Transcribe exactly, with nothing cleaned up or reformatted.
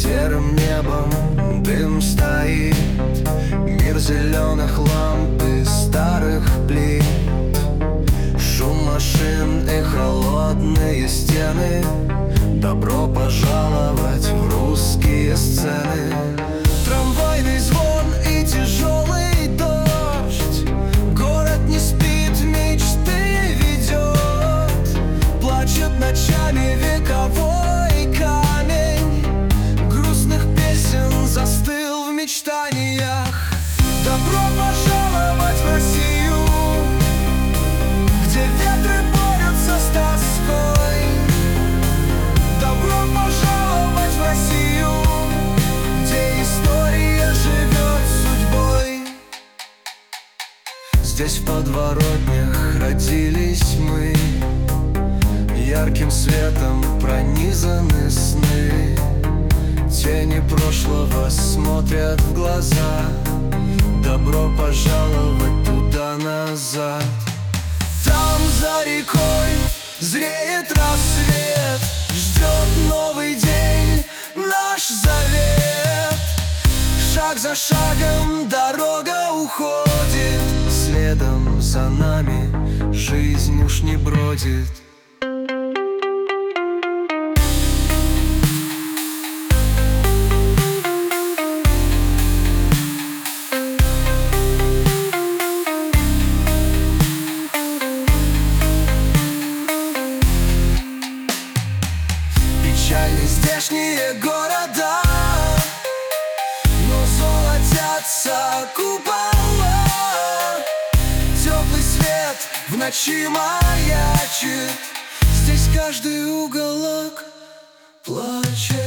серым небом дым стоит, мир зеленых ламп и старых плит, шум машин и холодные стены. Добро пожаловать в русские сцены. Трамвайный звон и тяжелый дождь, город не спит, мечты ведет, плачет ночами вековой камень, грустных песен застыл в мечтаниях. Добро пожаловать в Россию, где ветры борются с тоской. Добро пожаловать в Россию, где история живет судьбой. Здесь в подворотнях родились мы, ярким светом пронизаны сны. Тени прошлого смотрят в глаза. Добро пожаловать туда назад. Там за рекой зреет рассвет, ждет новый день наш завет. Шаг за шагом дорога уходит, следом за нами жизнь уж не бродит. Печальны здешние города, но золотятся купола. Теплый свет в ночи маячит, здесь каждый уголок плачет.